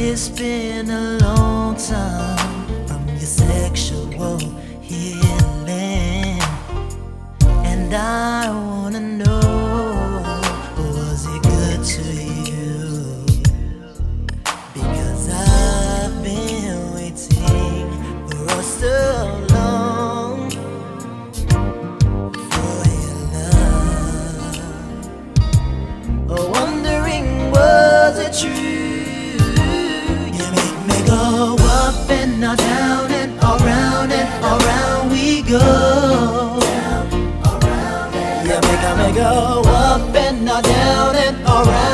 It's been a long time from your sexual healing, and I wanna know, was it good to you? Because I've been waiting for so long for your love, wondering, was it true? Go up and now down and around we go. Yeah, make go up and now down and around.